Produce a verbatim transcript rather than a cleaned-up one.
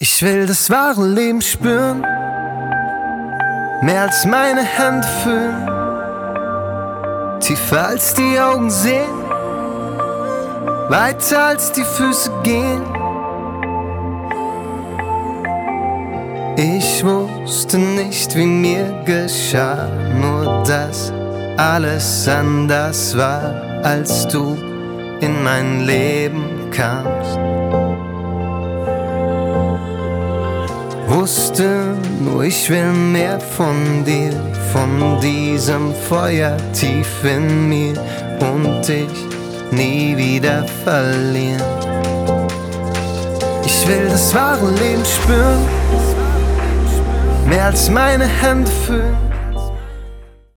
Ich will das wahre Leben spüren, mehr als meine Hände fühlen, tiefer als die Augen sehen, weiter als die Füße gehen. Ich wusste nicht, wie mir geschah, nur dass alles anders war, als du in mein Leben kamst. Wusste nur, ich will mehr von dir, von diesem Feuer tief in mir und dich nie wieder verlieren. Ich will das wahre Leben spüren, mehr als meine Hände fühlen,